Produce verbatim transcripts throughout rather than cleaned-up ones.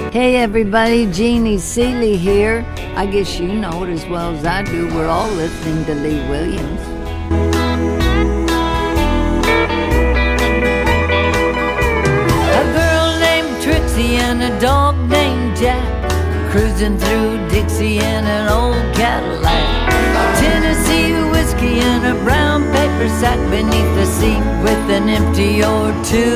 Hey everybody, Jeannie Seely here. I guess you know it as well as I do. We're all listening to Lee Williams. A girl named Trixie and a dog named Jack, cruising through Dixie in an old Cadillac. Tennessee whiskey in a brown paper sack beneath the seat with an empty or two.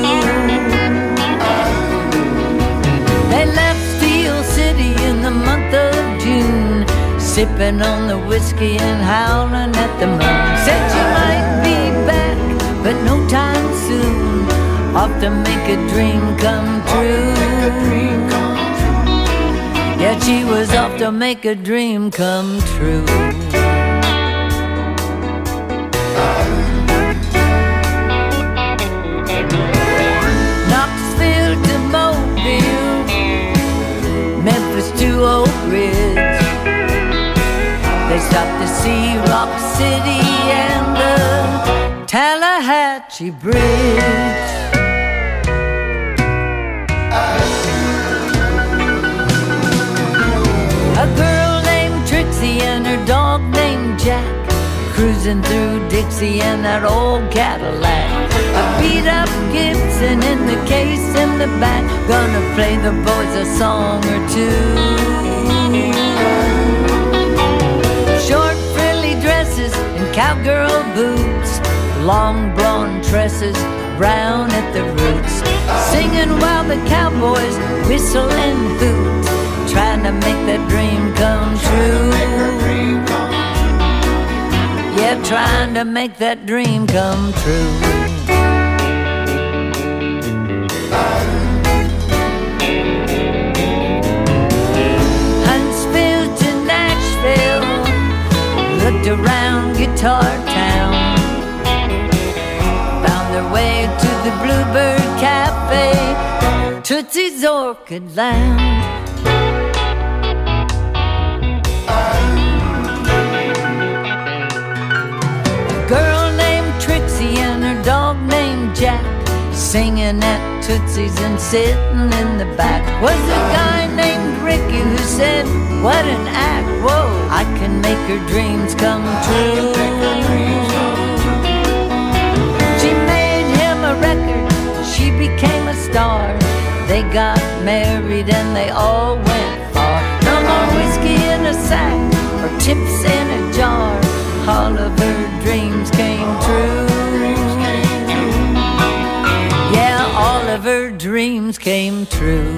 They left Steel City in the month of June, sipping on the whiskey and howling at the moon. Said she might be back, but no time soon, off to make a dream come true. Yeah, she was off to make a dream come true. Knoxville to Mobile, Memphis to Oak Ridge. They stopped to see Rock City and the Tallahatchie Bridge. A girl named Trixie and her dog named Jack, cruising through Dixie in that old Cadillac. A beat-up Gibson in the case in the back, gonna play the boys a song or two. Short frilly dresses and cowgirl boots, long blonde tresses, brown at the roots, singing while the cowboys whistle and hoot, trying to make that dream come true. Yeah, trying to make that dream come true. Huntsville to Nashville, looked around Guitar Town, found their way to the Bluebird Cafe, Tootsie's Orchid Lounge. Girl named Trixie and her dog named Jack, singing at Tootsie's and sitting in the back. Was a guy named Ricky who said, what an act, whoa, I can make her dreams come true. She made him a record, she became a star. They got married and they all went far. No more whiskey in a sack or chips in a jar, all of her dreams came true. Yeah, all of her dreams came true.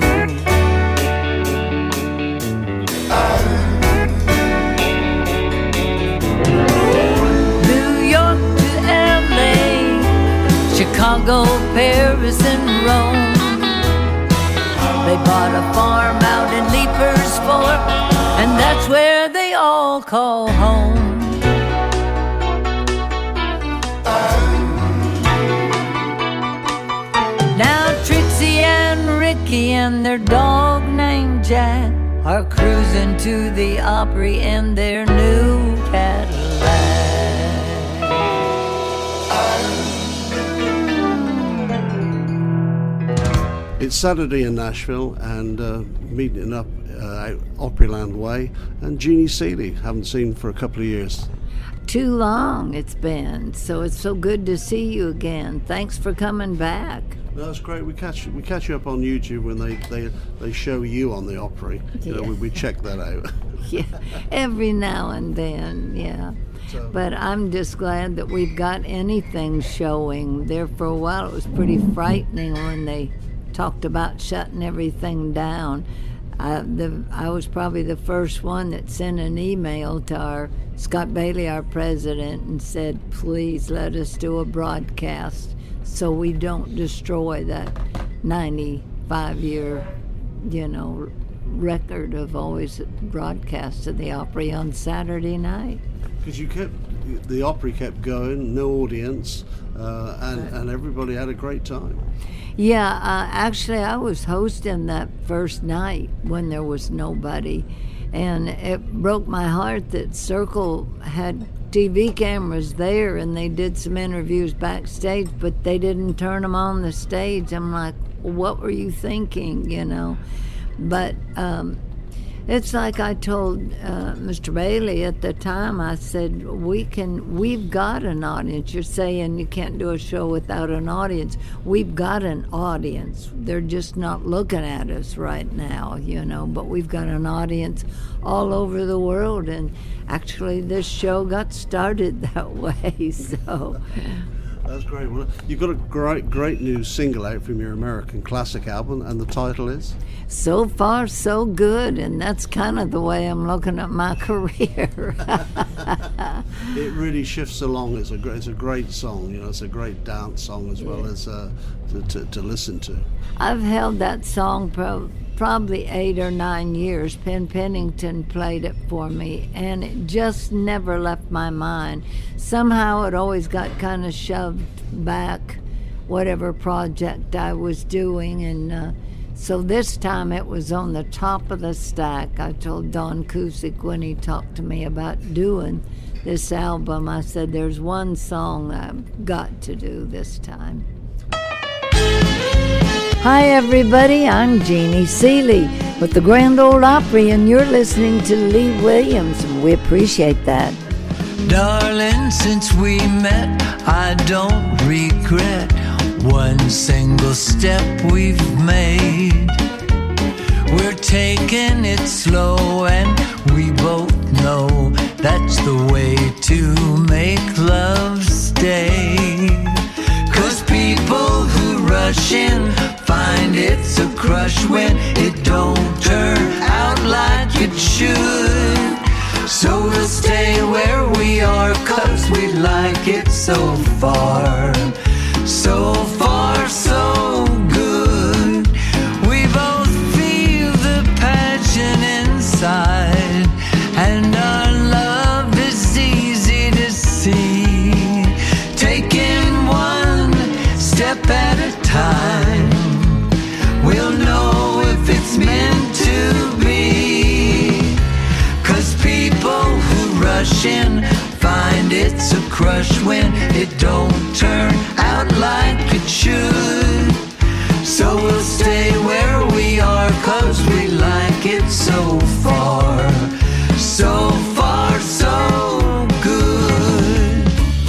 New York to L A, Chicago, Paris and Rome. They bought a farm out in Leaper's Fork, and that's where they all call home. Now Trixie and Ricky and their dog named Jack are cruising to the Opry in their new Cadillac. It's Saturday in Nashville and uh, meeting up uh, out Opryland Way, and Jeannie Seely, haven't seen for a couple of years. Too long it's been, so it's so good to see you again. Thanks for coming back. No, that's great. We catch we catch you up on YouTube when they, they, they show you on the Opry. You know, Yeah. we, we check that out. Yeah, every now and then, yeah. So- But I'm just glad that we've got anything showing. There for a while it was pretty frightening when they talked about shutting everything down. I, the, I was probably the first one that sent an email to our Scott Bailey, our president, and said, please let us do a broadcast so we don't destroy that ninety-five year, you know, record of always broadcast of the Opry on Saturday night. Because you kept, the Opry kept going, no audience, uh, and, and everybody had a great time. Yeah, uh, actually, I was hosting that first night when there was nobody, and it broke my heart that Circle had T V cameras there, and they did some interviews backstage, but they didn't turn them on the stage. I'm like, what were you thinking, you know? But um, it's like I told uh, Mister Bailey at the time. I said, we can, we've got an audience. You're saying you can't do a show without an audience. We've got an audience. They're just not looking at us right now, you know, but we've got an audience all over the world. And actually this show got started that way, so... That's great. Well, you've got a great, great new single out from your American Classic album, and the title is? So Far, So Good, and that's kind of the way I'm looking at my career. It really shifts along. It's a great, it's a great song. You know, it's a great dance song as well as uh, to, to, to listen to. I've held that song pro- probably eight or nine years. Penn Pennington played it for me, and it just never left my mind. Somehow it always got kind of shoved back, whatever project I was doing, and uh, so this time it was on the top of the stack. I told Don Cusick when he talked to me about doing this album, I said, there's one song I've got to do this time. Hi everybody, I'm Jeannie Seely with the Grand Ole Opry, and you're listening to Lee Williams, and we appreciate that. Darling, since we met, I don't regret one single step we've made. We're taking it slow, and we both know that's the way to make love stay. 'Cause people who rush in find it's a crush when it don't turn out like it should. So we'll stay where we are, 'cause we like it so far. So far, so good. We both feel the passion inside, and our love is easy to see. Taking one step at a time, we'll know if it's meant to be. 'Cause people who rush in find it's a crush when it don't turn out like it should. So we'll stay where we are, 'cause we like it so far. So far, so good.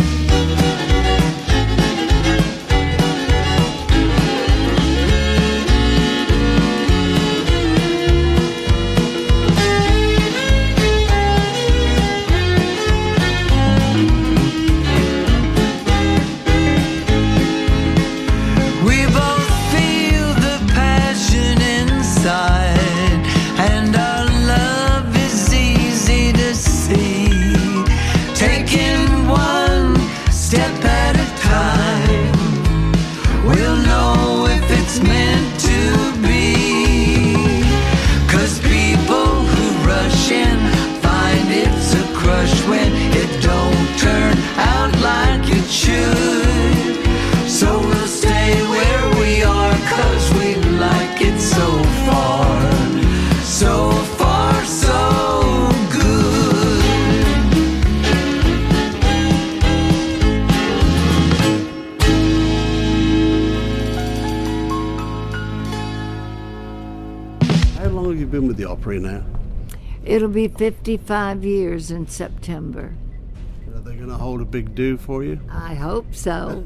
With the Opry now? It'll be fifty-five years in September. Are they going to hold a big do for you? I hope so.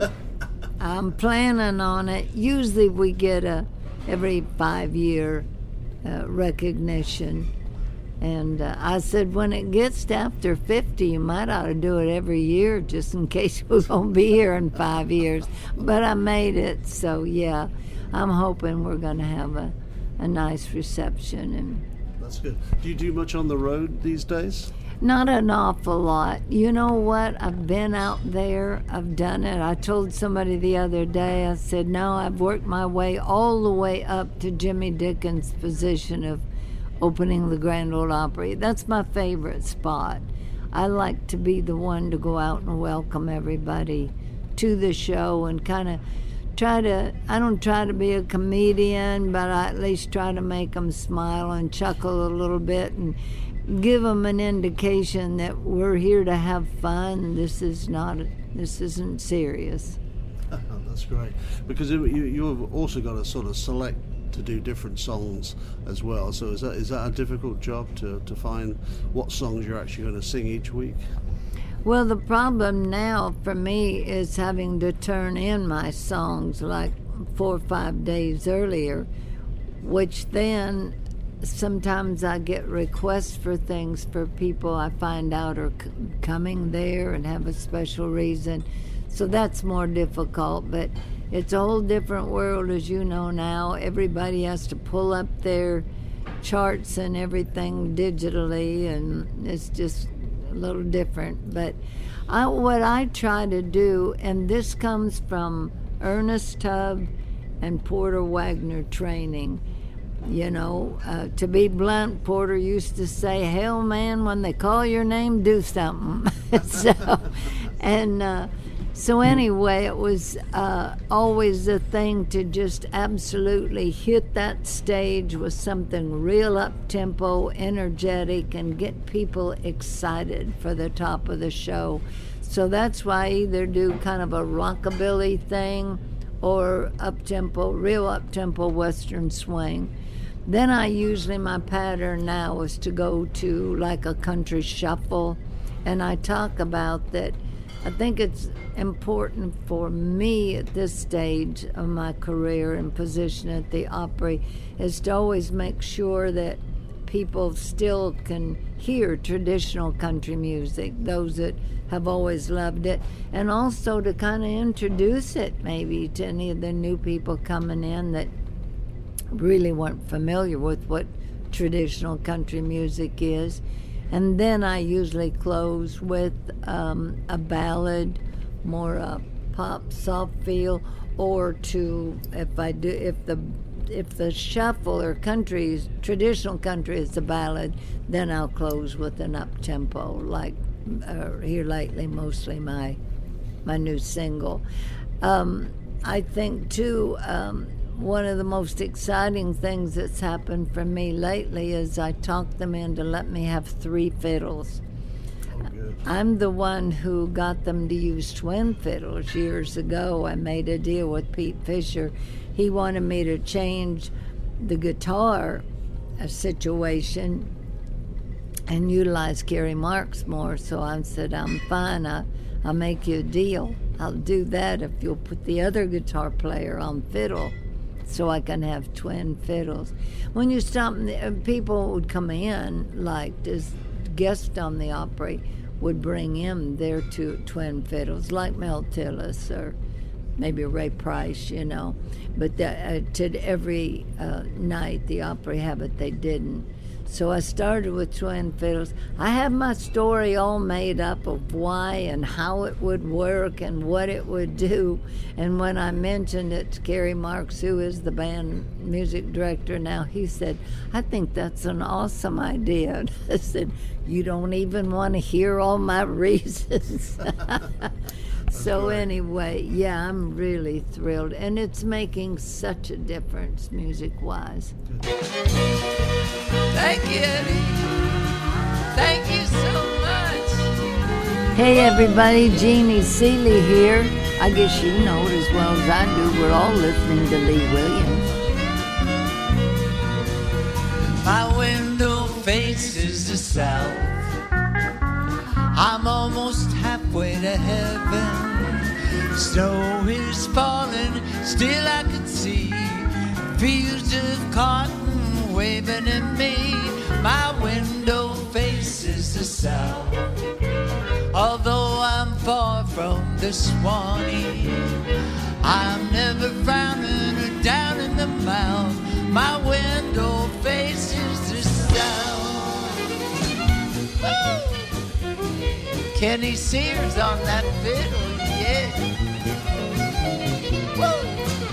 I'm planning on it. Usually we get a every five-year uh, recognition. And uh, I said, when it gets to after fifty, you might ought to do it every year just in case we won't be here in five years. But I made it, so yeah, I'm hoping we're going to have a a nice reception. And that's good. Do you do much on the road these days? Not an awful lot. You know what? I've been out there. I've done it. I told somebody the other day, I said, no, I've worked my way all the way up to Jimmy Dickens' position of opening the Grand Ole Opry. That's my favorite spot. I like to be the one to go out and welcome everybody to the show and kind of try to, I don't try to be a comedian, but I at least try to make them smile and chuckle a little bit and give them an indication that we're here to have fun. This is not, this isn't serious. That's great. Because you, you've also got a sort of select to do different songs as well. So is that is that a difficult job to, to find what songs you're actually going to sing each week? Well, the problem now for me is having to turn in my songs like four or five days earlier, which then sometimes I get requests for things for people I find out are c- coming there and have a special reason. So that's more difficult, but it's a whole different world, as you know now. Everybody has to pull up their charts and everything digitally, and it's just a little different. But I, what I try to do, and this comes from Ernest Tubb and Porter Wagner training, you know, uh, to be blunt, Porter used to say, hell, man, when they call your name, do something. so, and uh, so anyway, it was uh, always a thing to just absolutely hit that stage with something real up-tempo, energetic, and get people excited for the top of the show. So that's why I either do kind of a rockabilly thing or up-tempo, real up-tempo Western swing. Then I usually, my pattern now is to go to like a country shuffle, and I talk about that. I think it's important for me at this stage of my career and position at the Opry is to always make sure that people still can hear traditional country music, those that have always loved it, and also to kind of introduce it maybe to any of the new people coming in that really weren't familiar with what traditional country music is. And then I usually close with um, a ballad, more a pop soft feel, or to if I do if the if the shuffle or country traditional country is the ballad, then I'll close with an up tempo like uh, Here Lately, mostly my my new single. Um, I think too. Um, One of the most exciting things that's happened for me lately is I talked them in to let me have three fiddles. Oh, good. I'm the one who got them to use twin fiddles years ago. I made a deal with Pete Fisher. He wanted me to change the guitar uh, situation and utilize Gary Marks more. So I said, I'm fine. I, I'll make you a deal. I'll do that if you'll put the other guitar player on fiddle, so I can have twin fiddles. When you stop, people would come in, like this guest on the Opry would bring in their two twin fiddles, like Mel Tillis or maybe Ray Price, you know. But the, uh, to every uh, night the Opry have it, they didn't. So I started with twin fiddles. I have my story all made up of why and how it would work and what it would do. And when I mentioned it to Gary Marks, who is the band music director now, he said, I think that's an awesome idea. And I said, you don't even want to hear all my reasons. So anyway, yeah, I'm really thrilled. And it's making such a difference music-wise. Thank you, Eddie. Thank you so much. Hey everybody, Jeannie Seeley here. I guess you know it as well as I do. We're all listening to Lee Williams. My window faces the south. I'm almost halfway to heaven. Snow is falling, still I can see fields of cotton waving at me. My window faces the south. Although I'm far from the Swanee, I'm never frowning or down in the mouth. My window faces the south. Woo! Kenny Sears on that fiddle, yeah. Woo!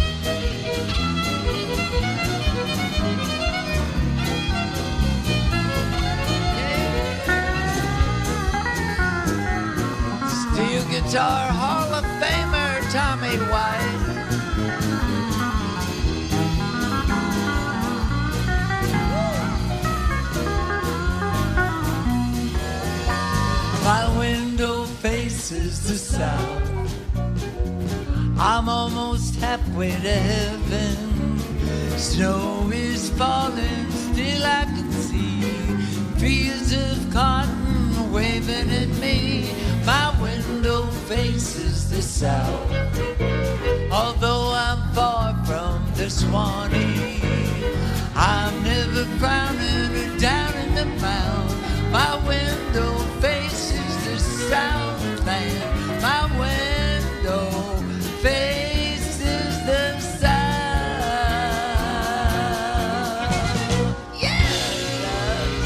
Steel guitar Hall of Famer Tommy White. My window faces the south. I'm almost halfway to heaven. Snow is falling, still I can see fields of cotton waving at me. My window faces the south, although I'm far from the Swanee. I'm never frowning or down in the mouth. My window faces the Southland. My window faces the South. Yeah, it does.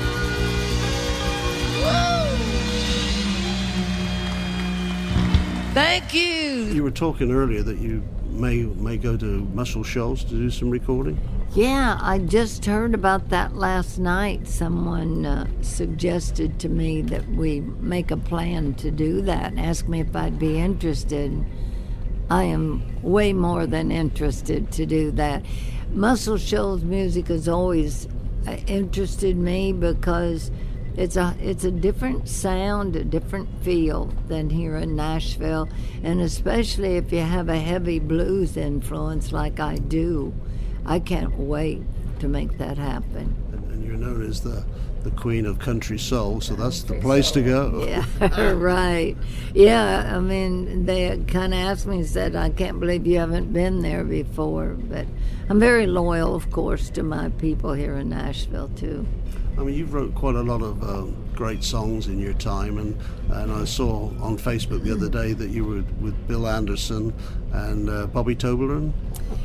Woo! Thank you. You were talking earlier that you may may go to Muscle Shoals to do some recording. Yeah, I just heard about that last night. Someone uh, suggested to me that we make a plan to do that and asked me if I'd be interested. I am way more than interested to do that. Muscle Shoals music has always uh, interested me because it's a it's a different sound, a different feel than here in Nashville, and especially if you have a heavy blues influence like I do. I can't wait to make that happen. And, and you're known as the, the queen of country soul, so that's the place to go. Yeah, right. Yeah, I mean, they kind of asked me and said, I can't believe you haven't been there before. But I'm very loyal, of course, to my people here in Nashville, too. I mean, you've wrote quite a lot of uh, great songs in your time, and, and I saw on Facebook the other day that you were with Bill Anderson and uh, Bobby Toblerone.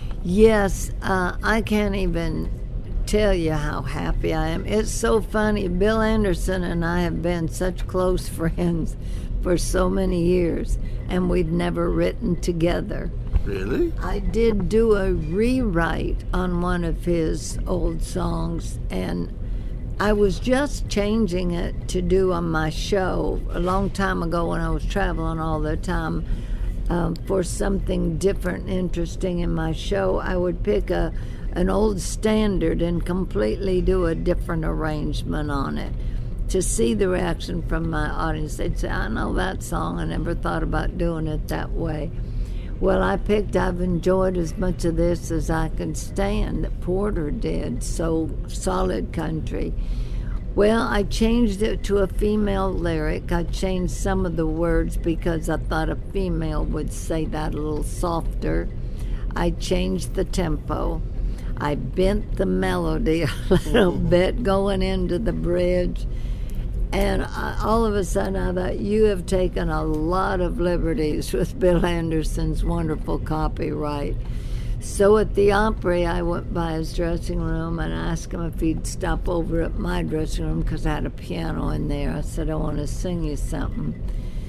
Yes, uh, I can't even tell you how happy I am. It's so funny. Bill Anderson and I have been such close friends for so many years, and we've never written together. Really? I did do a rewrite on one of his old songs, and I was just changing it to do on my show a long time ago when I was traveling all the time. Um, for something different and interesting in my show, I would pick a an old standard and completely do a different arrangement on it to see the reaction from my audience. They'd say, I know that song, I never thought about doing it that way. Well, I picked I've enjoyed as much of this as I can stand that Porter did, so solid country. Well, I changed it to a female lyric. I changed some of the words because I thought a female would say that a little softer. I changed the tempo. I bent the melody a little bit going into the bridge. And I, all of a sudden I thought, you have taken a lot of liberties with Bill Anderson's wonderful copyright. So at the Opry, I went by his dressing room and asked him if he'd stop over at my dressing room because I had a piano in there. I said, I want to sing you something.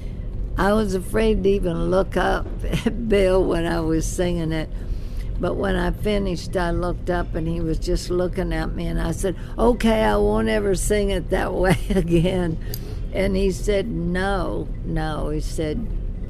I was afraid to even look up at Bill when I was singing it. But when I finished, I looked up and he was just looking at me, and I said, okay, I won't ever sing it that way again. And he said, no, no. He said,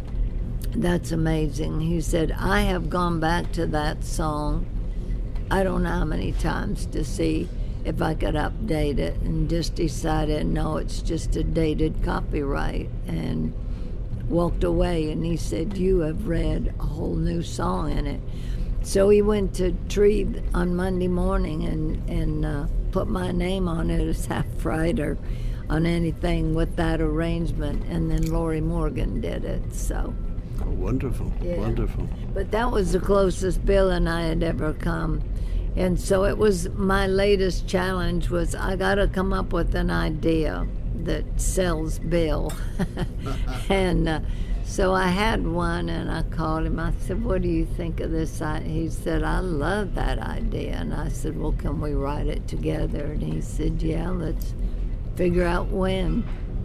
that's amazing. He said, I have gone back to that song, I don't know how many times, to see if I could update it, and just decided, no, it's just a dated copyright, and walked away. And he said, you have read a whole new song in it. So he went to Tree on Monday morning and, and uh, put my name on it as half writer on anything with that arrangement, and then Lori Morgan did it, so... Oh, wonderful, yeah. Wonderful. But that was the closest Bill and I had ever come. And so it was, my latest challenge was I got to come up with an idea that sells Bill. and uh, so I had one, and I called him. I said, what do you think of this? He said, I love that idea. And I said, well, can we write it together? And he said, yeah, let's figure out when.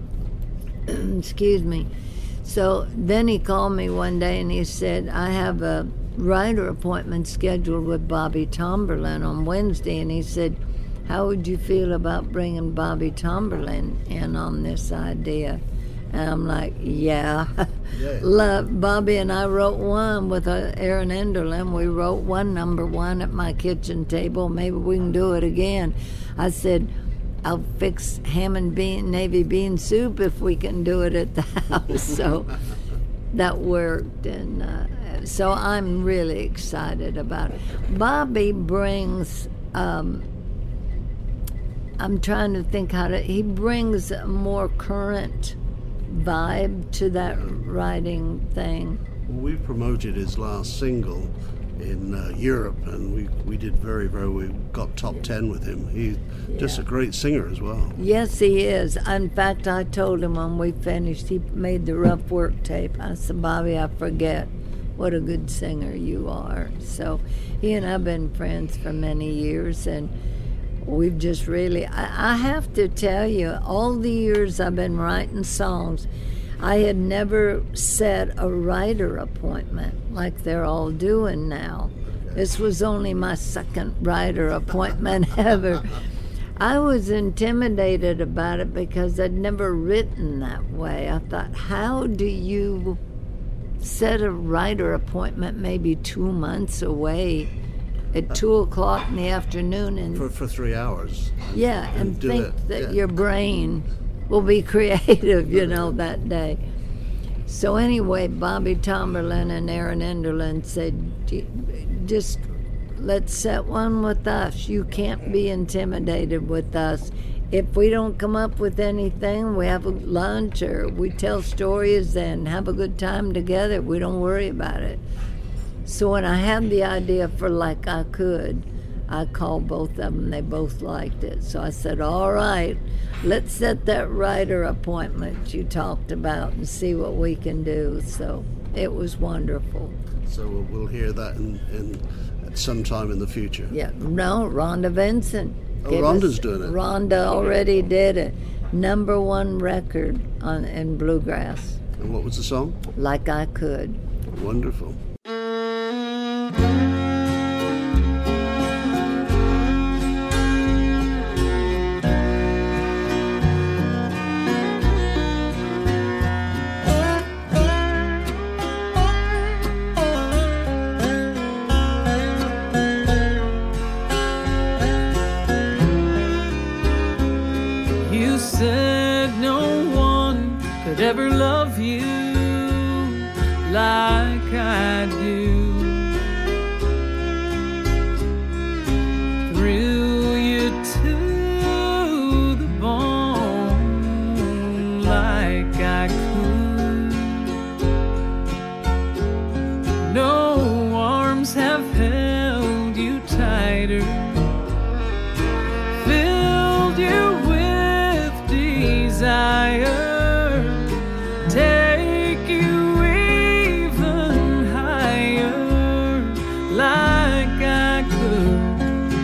Excuse me. So then he called me one day and he said, I have a writer appointment scheduled with Bobby Tomberlin on Wednesday. And he said, how would you feel about bringing Bobby Tomberlin in on this idea? And I'm like, yeah. yeah. Love. Bobby and I wrote one with uh, Aaron Enderlin. We wrote one number one at my kitchen table. Maybe we can do it again. I said, I'll fix ham and bean, navy bean soup if we can do it at the house. So that worked, and uh, so I'm really excited about it. Bobby brings, um, I'm trying to think how to, he brings a more current vibe to that writing thing. Well, we promoted his last single in uh, Europe, and we, we did very, very, we got top ten with him. He's just Yeah. a great singer as well. Yes, he is. In fact, I told him when we finished, he made the rough work tape. I said, Bobby, I forget what a good singer you are. So he and I have been friends for many years, and we've just really, I, I have to tell you, all the years I've been writing songs, I had never set a writer appointment like they're all doing now. This was only my second writer appointment ever. I was intimidated about it because I'd never written that way. I thought, how do you set a writer appointment maybe two months away at two o'clock in the afternoon and For, for three hours. yeah, and and do think it, that yeah. your brain will be creative, you know, that day. So anyway, Bobby Tomberlin and Aaron Enderlin said, just let's set one with us. You can't be intimidated with us. If we don't come up with anything, we have a lunch or we tell stories and have a good time together. We don't worry about it. So when I had the idea for Like I Could, I called both of them. They both liked it. So I said, all right, let's set that writer appointment you talked about and see what we can do. So it was wonderful. So we'll, we'll hear that in, in at some time in the future. Yeah, no, Rhonda Vincent. Oh, gave Rhonda's us- doing it. Rhonda already did it. Number one record on in bluegrass, And what was the song? Like I Could. Wonderful. You said no one could ever love you like I do. Thrill you to the bone like I could. No arms have held you tighter, filled you with desire, take you even higher like I could.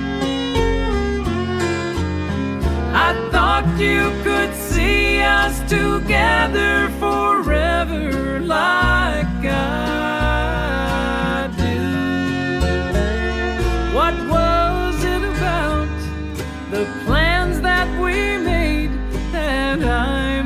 I thought you could see us together forever like I do. What was it about the plans that we made that I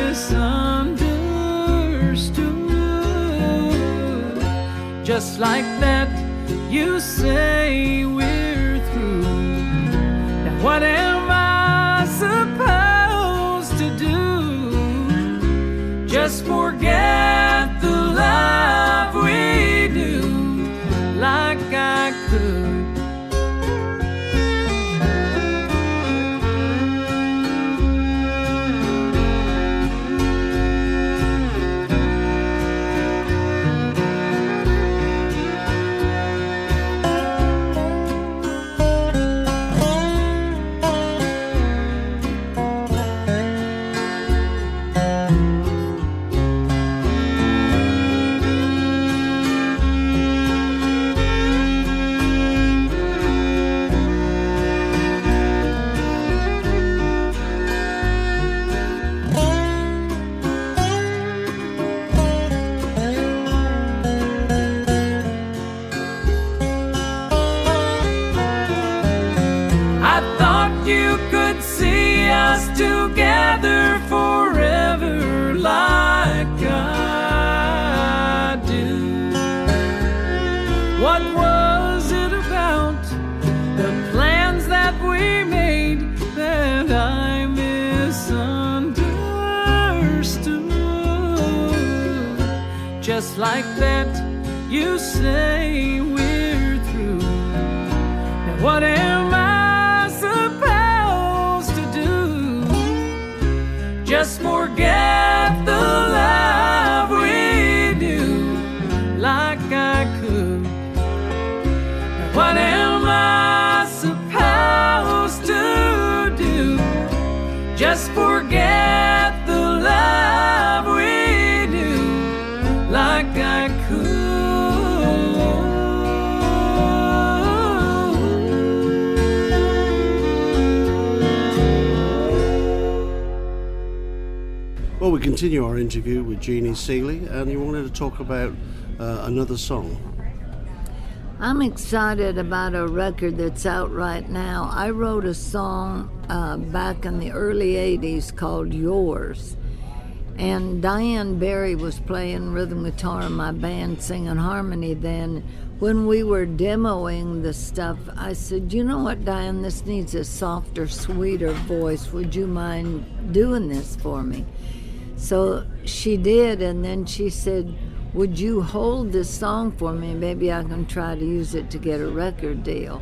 misunderstood? Just like that, you say we're through. Now what am I supposed to do? Just forget the love we knew like I could. I thought you could see us together forever like I do. What was it about the plans that we made that I misunderstood? Just like that, you say we're through. Now what am I supposed to do? Just forget the love we knew, like I could. Now what am I supposed to do? Just forget the love we knew, like I could. Well, we continue our interview with Jeannie Seely, and you wanted to talk about uh, another song. I'm excited about a record that's out right now. I wrote a song uh, back in the early eighties called Yours. And Diane Berry was playing rhythm guitar in my band, singing harmony then. When we were demoing the stuff, I said, you know what, Diane, this needs a softer, sweeter voice. Would you mind doing this for me? So she did, and then she said, would you hold this song for me? Maybe I can try to use it to get a record deal.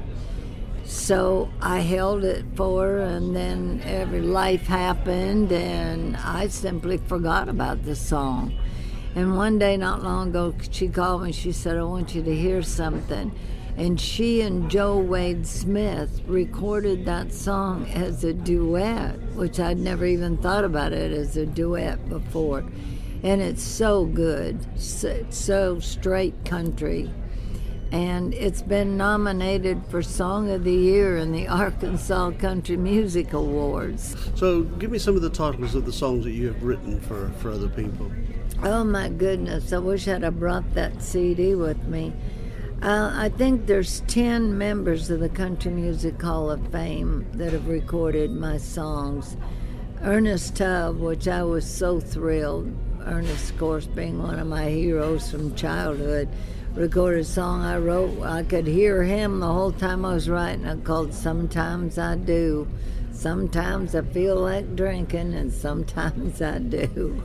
So I held it for her, and then every life happened, and I simply forgot about the song. And one day, not long ago, she called me. She said, I want you to hear something. And she and Joe Wade Smith recorded that song as a duet, which I'd never even thought about it as a duet before. And it's so good, so, so straight country. And it's been nominated for Song of the Year in the Arkansas Country Music Awards. So give me some of the titles of the songs that you have written for, for other people. Oh my goodness, I wish I'd have brought that C D with me. Uh, I think there's ten members of the Country Music Hall of Fame that have recorded my songs. Ernest Tubb, which I was so thrilled, Ernest, of course, being one of my heroes from childhood, recorded a song I wrote. I could hear him the whole time I was writing it, called Sometimes I Do. Sometimes I feel like drinking, and sometimes I do.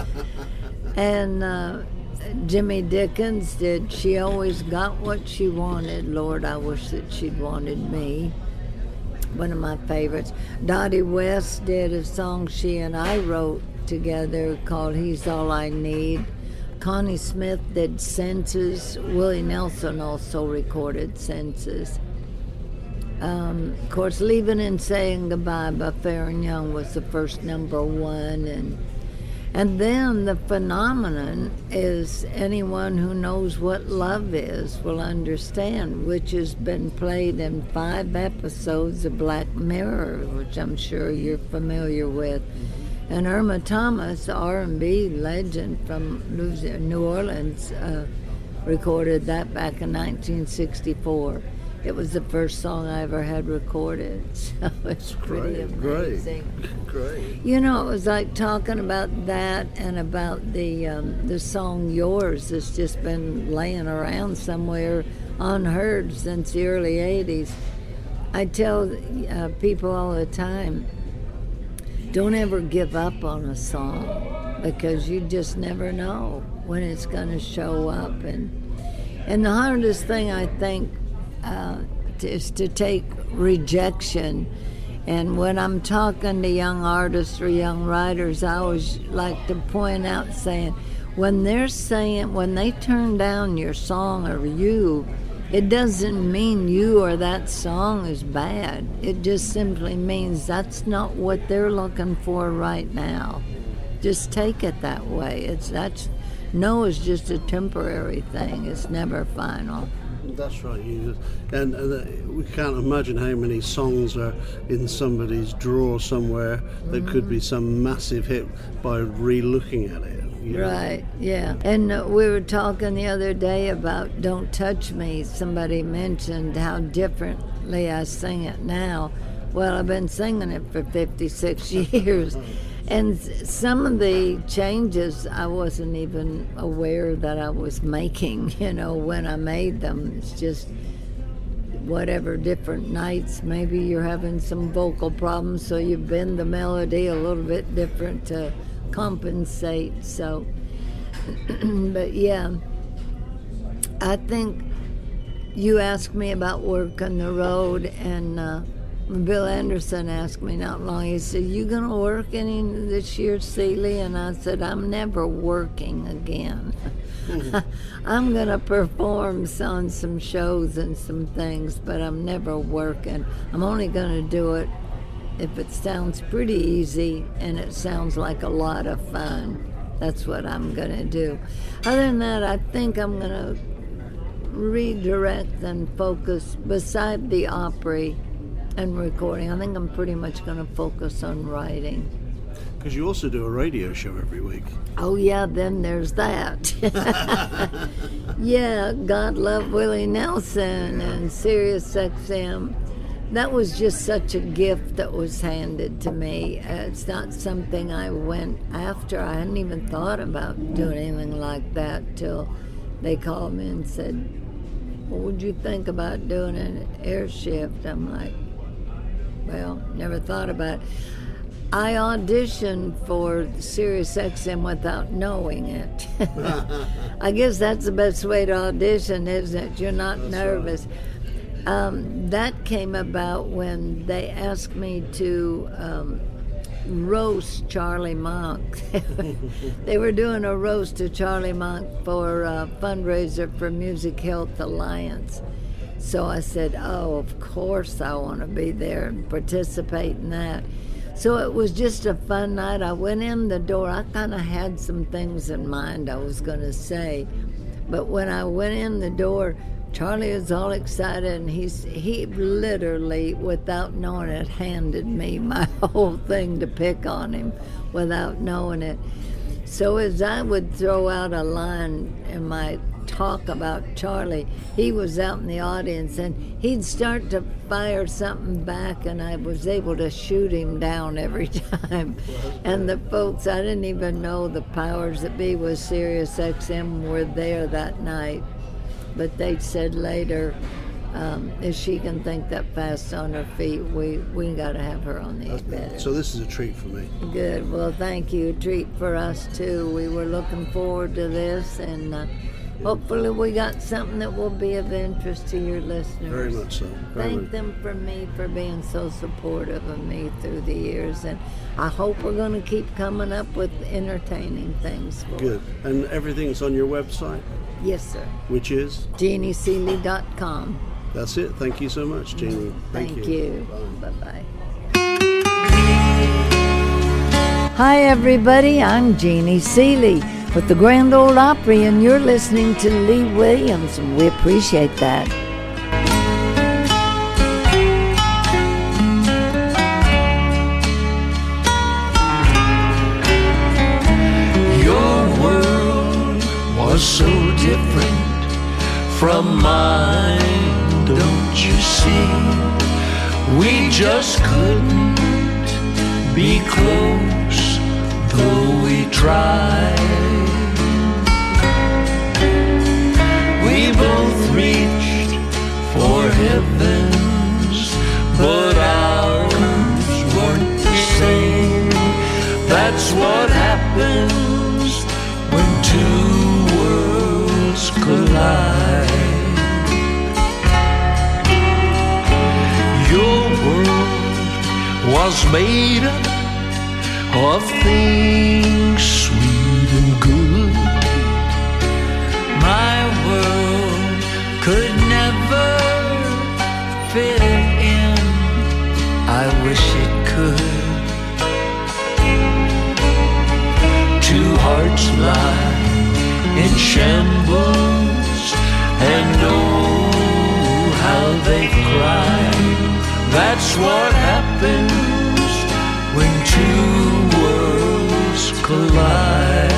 And uh, Jimmy Dickens did She Always Got What She Wanted. Lord, I wish that she'd wanted me. One of my favorites. Dottie West did a song she and I wrote together called He's All I Need. Connie Smith did Senses. Willie Nelson also recorded Senses. Um, of course, Leaving and Saying Goodbye by Fair and Young was the first number one. And and then the phenomenon is Anyone Who Knows What Love Is Will Understand, which has been played in five episodes of Black Mirror, which I'm sure you're familiar with. And Irma Thomas, R and B legend from New Orleans, uh, recorded that back in nineteen sixty-four. It was the first song I ever had recorded, so it's pretty great, amazing. Great, great. You know, it was like talking about that and about the um, the song Yours that's just been laying around somewhere unheard since the early eighties. I tell uh, people all the time, don't ever give up on a song, because you just never know when it's going to show up. And and the hardest thing, I think, uh, is to take rejection. And when I'm talking to young artists or young writers, I always like to point out, saying, when they're saying, when they turn down your song or you, it doesn't mean you or that song is bad. It just simply means that's not what they're looking for right now. Just take it that way. It's that's no is just a temporary thing. It's never final. That's right. You just, and, and uh, we can't imagine how many songs are in somebody's drawer somewhere that mm. could be some massive hit by re-looking at it. You know? Right, yeah. And uh, we were talking the other day about Don't Touch Me. Somebody mentioned how differently I sing it now. Well, I've been singing it for fifty-six years. And some of the changes I wasn't even aware that I was making, you know, when I made them. It's just whatever, different nights. Maybe you're having some vocal problems, so you bend the melody a little bit different to compensate. So But yeah, I think you asked me about work on the road, and uh, Bill Anderson asked me not long. He said, "You gonna work any this year, Seeley?" And I said, "I'm never working again. I'm gonna perform on some shows and some things, but I'm never working. I'm only gonna do it if it sounds pretty easy and it sounds like a lot of fun. That's what I'm gonna do. Other than that, I think I'm gonna redirect and focus beside the Opry and recording. I think I'm pretty much going to focus on writing." Because you also do a radio show every week. Oh yeah, then there's that. Yeah, God Love Willie Nelson and Sirius X M. That was just such a gift that was handed to me. Uh, it's not something I went after. I hadn't even thought about doing anything like that till they called me and said, "What would you think about doing an air shift?" I'm like, well, never thought about it. I auditioned for Sirius X M without knowing it. I guess that's the best way to audition, isn't it? You're not that's nervous. Right. Um, that came about when they asked me to um, roast Charlie Monk. They were doing a roast to Charlie Monk for a fundraiser for Music Health Alliance. So I said, oh, of course I want to be there and participate in that. So it was just a fun night. I went in the door. I kind of had some things in mind I was going to say. But when I went in the door, Charlie was all excited, and he's, he literally, without knowing it, handed me my whole thing to pick on him without knowing it. So as I would throw out a line in my talk about Charlie, he was out in the audience, and he'd start to fire something back, and I was able to shoot him down every time. And the folks, I didn't even know the powers that be with Sirius X M were there that night. But they said later, um, if she can think that fast on her feet, we we got to have her on the bed. So this is a treat for me. Good. Well, thank you. A treat for us, too. We were looking forward to this, and uh, hopefully we got something that will be of interest to your listeners. Very much so. Very Thank much. them for me for being so supportive of me through the years, and I hope we're going to keep coming up with entertaining things for Good. And everything's on your website? Yes, sir. Which is? Jeannie Seeley dot com. That's it. Thank you so much, Jeannie. Thank, Thank you. you. Bye bye. Hi, everybody. I'm Jeannie Seeley with the Grand Ole Opry, and you're listening to Lee Williams. We appreciate that. Your world was so different from mine, don't you see? We just couldn't be close, though we tried. We both reached for heavens, but ours weren't the same. That's what happens when two worlds collide. Your world was made up of things sweet and good. My world could never fit in. I wish it could. Two hearts lie in shambles, and oh, how they cry. That's what happens when two worlds collide.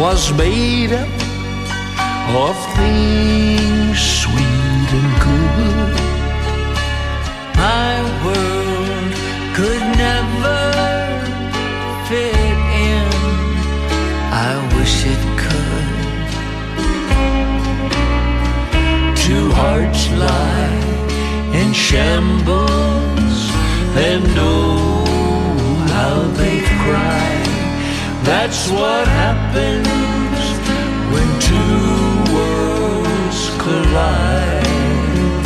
was made up of things sweet and good. My world could never fit in. I wish it could. Two hearts lie in shambles, and oh, how they cry. That's what happens when two worlds collide.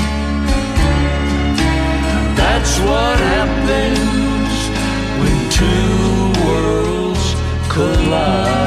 That's what happens when two worlds collide.